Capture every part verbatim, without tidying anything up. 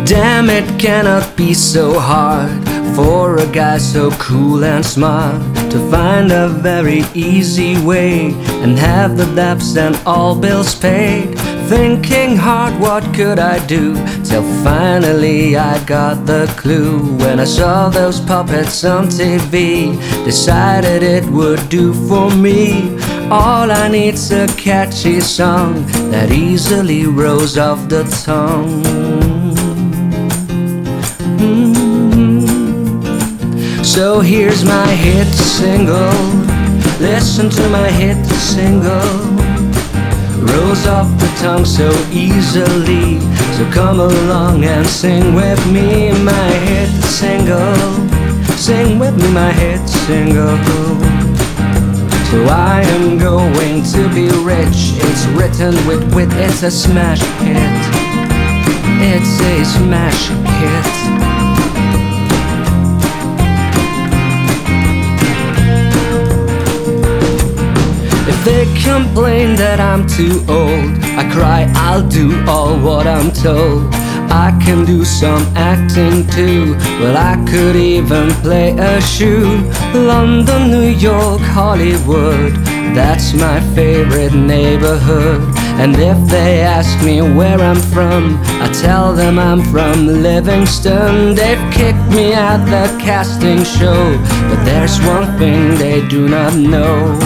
Damn, it cannot be so hard for a guy so cool and smart to find a very easy way and have the debts and all bills paid. Thinking hard, what could I do? Till finally I got the clue. When I saw those puppets on T V, decided it would do for me. All I need's a catchy song that easily rolls off the tongue. Mm-hmm. So here's my hit single. Listen to my hit single. Rolls off the tongue so easily. So come along and sing with me my hit single. Sing with me my hit single. So I am going to be rich. It's written with wit, it's a smash hit. It's a smash hit. They complain that I'm too old. I cry, I'll do all what I'm told. I can do some acting too. Well, I could even play a shoe. London, New York, Hollywood, that's my favorite neighborhood. And if they ask me where I'm from, I tell them I'm from Livingston. They've kicked me at the casting show, but there's one thing they do not know.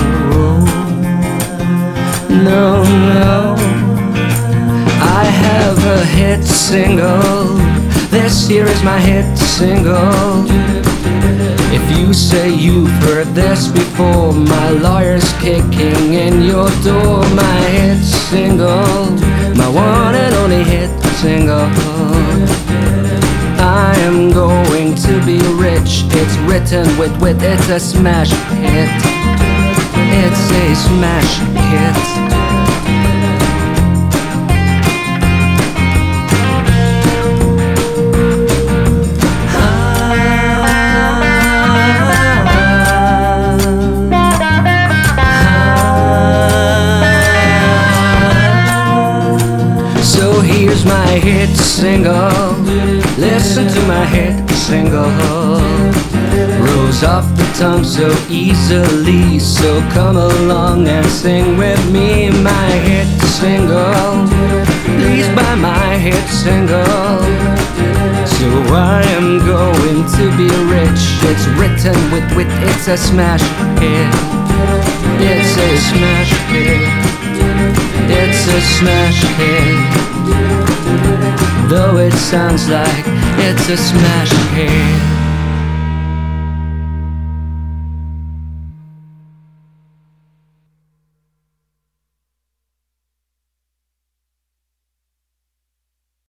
No, no, I have a hit single. This here is my hit single. If you say you've heard this before, my lawyer's kicking in your door. My hit single, my one and only hit single. I am going to be rich. It's written with wit, it's a smash hit. It's a smash hit. So here's my hit single. Listen to my hit single. Rolls off the tongue so easily. So come along and sing with me my hit single. Please buy my hit single. So I am going to be rich. It's written with wit, it's a smash hit. It's a smash hit. It's a smash hit. Though it sounds like it's a smash hit.